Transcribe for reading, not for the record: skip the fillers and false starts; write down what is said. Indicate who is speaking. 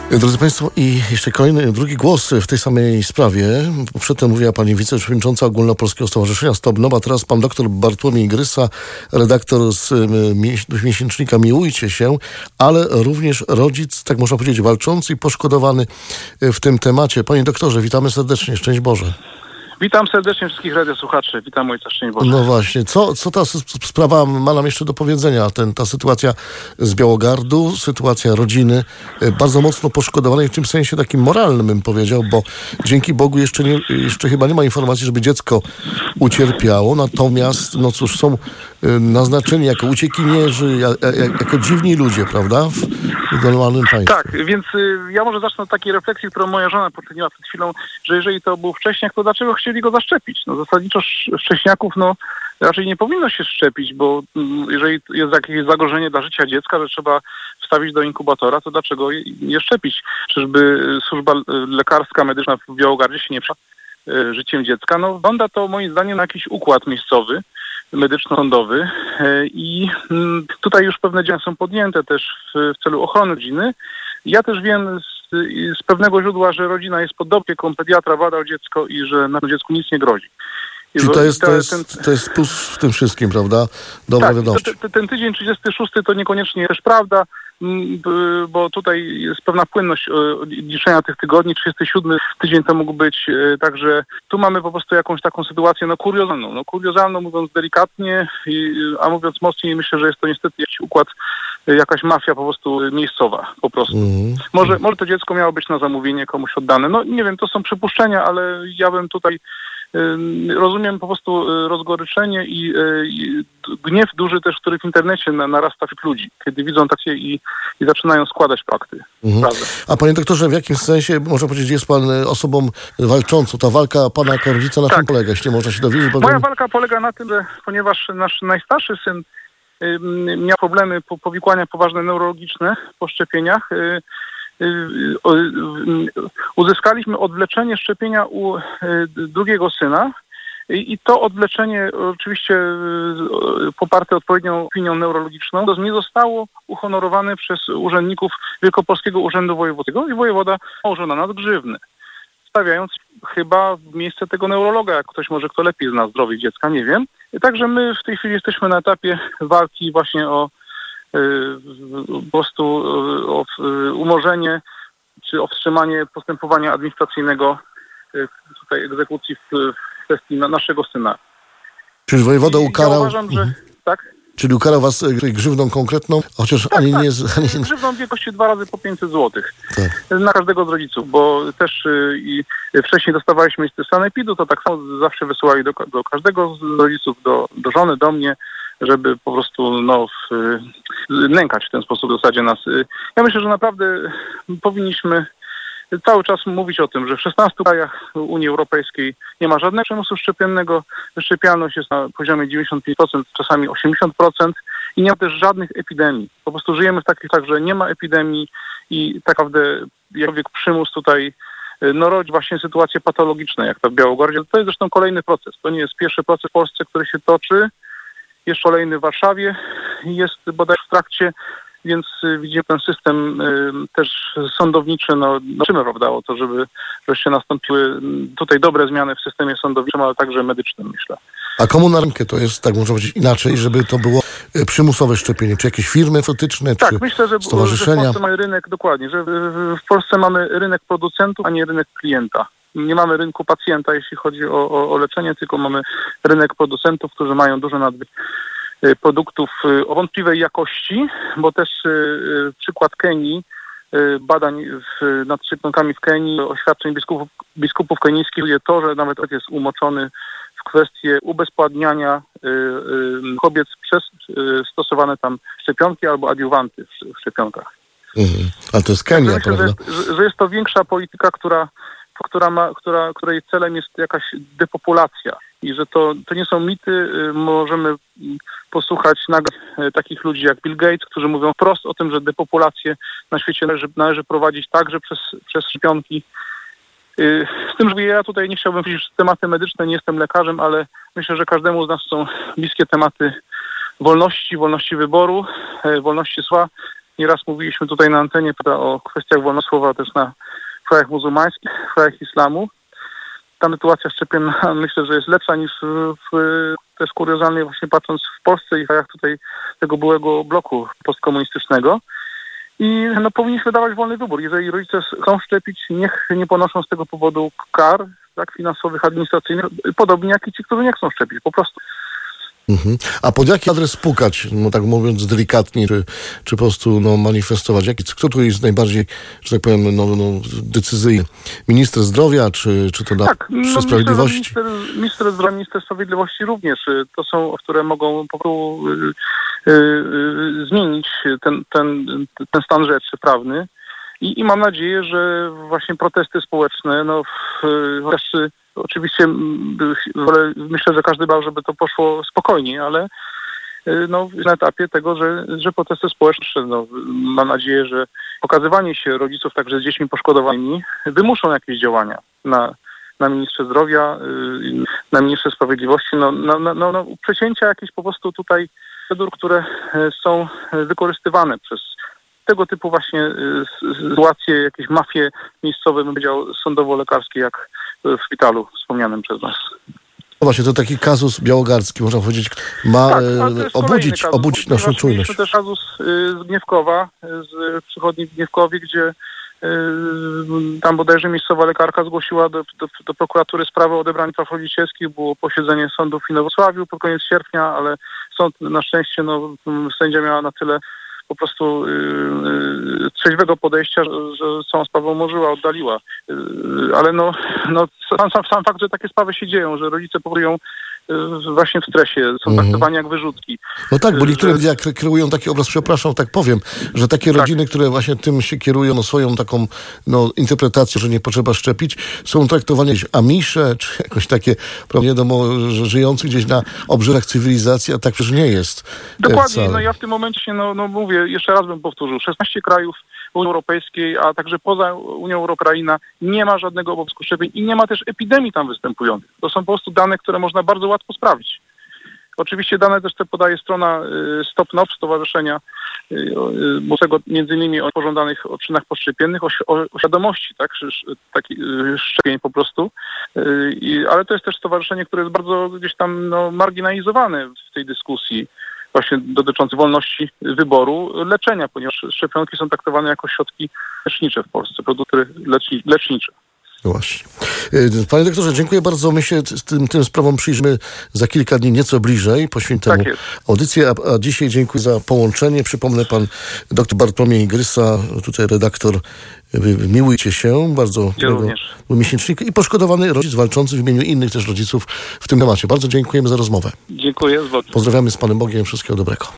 Speaker 1: Drodzy Państwo, i jeszcze drugi głos w tej samej sprawie. Przedtem mówiła pani wiceprzewodnicząca Ogólnopolskiego Stowarzyszenia Stop NOP, a teraz pan doktor Bartłomiej Grysa, redaktor z miesięcznika Miłujcie się, ale również rodzic, tak można powiedzieć, walczący i poszkodowany w tym temacie. Panie doktorze, witamy serdecznie. Szczęść Boże.
Speaker 2: Witam serdecznie wszystkich radiosłuchaczy. Witam ojca, szczęść Boże.
Speaker 1: No właśnie, co ta sprawa ma nam jeszcze do powiedzenia? Ta sytuacja z Białogardu, sytuacja rodziny bardzo mocno poszkodowanej w tym sensie takim moralnym, bym powiedział, bo dzięki Bogu jeszcze chyba nie ma informacji, żeby dziecko ucierpiało, natomiast no cóż, są naznaczeni jako uciekinierzy, jako dziwni ludzie, prawda? W normalnym państwie.
Speaker 2: Tak, więc ja może zacznę od takiej refleksji, którą moja żona poczyniła przed chwilą, że jeżeli to był wcześniak, to dlaczego chcieli go zaszczepić? No zasadniczo wcześniaków, raczej nie powinno się szczepić, bo jeżeli jest jakieś zagrożenie dla życia dziecka, że trzeba wstawić do inkubatora, to dlaczego je szczepić? Czyżby służba lekarska, medyczna w Białogardzie się nie przejęła życiem dziecka? No wygląda to moim zdaniem na jakiś układ miejscowy, medyczno-sądowy i tutaj już pewne działania są podjęte też w celu ochrony rodziny. Ja też wiem z pewnego źródła, że rodzina jest pod opieką pediatra, badał dziecko i że na dziecku nic nie grozi.
Speaker 1: Czyli to jest plus w tym wszystkim, prawda? Dobra wiadomość.
Speaker 2: Ten tydzień 36 to niekoniecznie też prawda, bo tutaj jest pewna płynność liczenia tych tygodni. 37 tydzień to mógł być, także tu mamy po prostu jakąś taką sytuację kuriozalną. Kuriozalną mówiąc delikatnie, a mówiąc mocniej myślę, że jest to niestety jakiś układ, jakaś mafia po prostu miejscowa po prostu. Może to dziecko miało być na zamówienie komuś oddane. No nie wiem, to są przypuszczenia, ale ja bym tutaj rozumiem po prostu rozgoryczenie i gniew duży też, który w internecie narasta wśród ludzi, kiedy widzą takie i zaczynają składać fakty.
Speaker 1: A panie doktorze, w jakim sensie, można powiedzieć, jest pan osobą walczącą? Ta walka pana jako rodzica na czym polega, jeśli można się dowiedzieć?
Speaker 2: Moja walka polega na tym, że ponieważ nasz najstarszy syn miał problemy, powikłania poważne neurologiczne po szczepieniach, uzyskaliśmy odwleczenie szczepienia u drugiego syna i to odwleczenie oczywiście poparte odpowiednią opinią neurologiczną nie zostało uhonorowane przez urzędników Wielkopolskiego Urzędu Wojewódzkiego i wojewoda nałożył na nas grzywny, stawiając chyba w miejsce tego neurologa, jak ktoś może kto lepiej zna zdrowie dziecka, nie wiem. Także my w tej chwili jesteśmy na etapie walki właśnie o po prostu o umorzenie czy o wstrzymanie postępowania administracyjnego tutaj egzekucji w kwestii naszego syna.
Speaker 1: Czyli wojewoda ukarał...
Speaker 2: Ja uważam, że tak?
Speaker 1: Czyli ukarał was grzywną konkretną, chociaż ani nie...
Speaker 2: Grzywną w wielkości 2 razy po 500 zł.
Speaker 1: Tak.
Speaker 2: Na każdego z rodziców, bo też wcześniej dostawaliśmy listy sanepidu, to tak samo zawsze wysyłali do każdego z rodziców, do żony, do mnie, żeby po prostu nękać w ten sposób w zasadzie nas. Ja myślę, że naprawdę powinniśmy cały czas mówić o tym, że w 16 krajach Unii Europejskiej nie ma żadnego przymusu szczepiennego, wyszczepialność jest na poziomie 95%, czasami 80% i nie ma też żadnych epidemii. Po prostu żyjemy w takich czasach, że nie ma epidemii i tak naprawdę jakkolwiek przymus tutaj rodzi właśnie sytuacje patologiczne, jak ta w Białogardzie. To jest zresztą kolejny proces. To nie jest pierwszy proces w Polsce, który się toczy. Jest kolejny w Warszawie, jest bodaj w trakcie, więc widzimy ten system też sądowniczy, czym prawda, o to, żeby wreszcie nastąpiły tutaj dobre zmiany w systemie sądowniczym, ale także medycznym, myślę.
Speaker 1: A komu na rękę to jest, tak można powiedzieć inaczej, żeby to było przymusowe szczepienie? Czy jakieś firmy farmaceutyczne, czy
Speaker 2: myślę, że
Speaker 1: stowarzyszenia?
Speaker 2: W Polsce mamy rynek, dokładnie, że w Polsce mamy rynek producentów, a nie rynek klienta. Nie mamy rynku pacjenta, jeśli chodzi o leczenie, tylko mamy rynek producentów, którzy mają duże nadbyt produktów o wątpliwej jakości, bo też przykład Kenii, badań nad szczepionkami w Kenii, oświadczeń biskupów kenijskich, to, że nawet jest umoczony w kwestię ubezpładniania kobiet przez stosowane tam szczepionki albo adiuwanty w szczepionkach.
Speaker 1: A to jest Kenia,
Speaker 2: myślę,
Speaker 1: prawda?
Speaker 2: Że jest to większa polityka, której celem jest jakaś depopulacja i że to nie są mity. Możemy posłuchać takich ludzi jak Bill Gates, którzy mówią wprost o tym, że depopulację na świecie należy prowadzić także przez szczepionki. Z tym, że ja tutaj nie chciałbym powiedzieć tematy medyczne, nie jestem lekarzem, ale myślę, że każdemu z nas są bliskie tematy wolności wyboru, wolności słowa. nieraz mówiliśmy tutaj na antenie o kwestiach wolności słowa też na krajach muzułmańskich, w krajach islamu. Ta sytuacja szczepień myślę, że jest lepsza niż też kuriozalnie właśnie patrząc w Polsce i w krajach tutaj tego byłego bloku postkomunistycznego. I powinniśmy dawać wolny wybór. Jeżeli rodzice chcą szczepić, niech nie ponoszą z tego powodu kar, tak, finansowych, administracyjnych, podobnie jak i ci, którzy nie chcą szczepić, po prostu.
Speaker 1: A pod jaki adres pukać, tak mówiąc delikatnie, czy po prostu manifestować? Kto tu jest najbardziej, że tak powiem, decyzyjny? Minister zdrowia, czy to przy Sprawiedliwości?
Speaker 2: Minister zdrowia, minister sprawiedliwości również. To są, które mogą po prostu zmienić ten stan rzeczy prawny. I mam nadzieję, że właśnie protesty społeczne, też oczywiście myślę, że każdy bał, żeby to poszło spokojnie, ale na etapie tego, że protesty społeczne, mam nadzieję, że pokazywanie się rodziców także z dziećmi poszkodowanymi wymuszą jakieś działania na ministrze zdrowia, na ministrze sprawiedliwości, przecięcia jakieś po prostu tutaj procedur, które są wykorzystywane przez tego typu właśnie sytuacje, jakieś mafie miejscowe, bym powiedział, sądowo-lekarskie, jak w szpitalu wspomnianym przez nas.
Speaker 1: Właśnie, to taki kazus białogardzki, można powiedzieć, ma obudzić naszą czujność.
Speaker 2: Mieliśmy też kazus z Gniewkowa, z przychodni w Gniewkowie, gdzie tam bodajże miejscowa lekarka zgłosiła do prokuratury sprawę o odebranie praw rodzicielskich. Było posiedzenie sądu w Inowrocławiu pod koniec sierpnia, ale sąd na szczęście, sędzia miała na tyle po prostu trzeźwego podejścia, że całą sprawę umorzyła, oddaliła. Ale sam fakt, że takie sprawy się dzieją, że rodzice powodują właśnie w stresie, są traktowani jak wyrzutki.
Speaker 1: No tak, bo niektóre media kreują taki obraz, przepraszam, tak powiem, że takie rodziny, które właśnie tym się kierują, swoją taką interpretacją, że nie potrzeba szczepić, są traktowane jak amisze, czy jakoś takie, wiadomo, żyjący gdzieś na obrzeżach cywilizacji, a tak przecież nie jest.
Speaker 2: Dokładnie, ja w tym momencie, mówię, jeszcze raz bym powtórzył, 16 krajów Unii Europejskiej, a także poza Unią Europejską nie ma żadnego obowiązku szczepień i nie ma też epidemii tam występujących. To są po prostu dane, które można bardzo łatwo sprawdzić. Oczywiście dane też te podaje strona Stop-NOP, Stowarzyszenia mówiącego między innymi o pożądanych odczynach poszczepiennych, o świadomości szczepień po prostu. Ale to jest też stowarzyszenie, które jest bardzo gdzieś tam marginalizowane w tej dyskusji właśnie dotyczącej wolności wyboru leczenia, ponieważ szczepionki są traktowane jako środki lecznicze w Polsce, produkty lecznicze.
Speaker 1: Właśnie. Panie doktorze, dziękuję bardzo. My się tym sprawom przyjrzymy za kilka dni nieco bliżej. Poświęcimy audycję, a dzisiaj dziękuję za połączenie. Przypomnę, pan dr Bartłomiej Grysa, tutaj redaktor Miłujcie się, bardzo miesięcznika i poszkodowany rodzic walczący w imieniu innych też rodziców w tym temacie. Bardzo dziękujemy za rozmowę.
Speaker 2: Dziękuję.
Speaker 1: Pozdrawiamy z Panem Bogiem. Wszystkiego dobrego.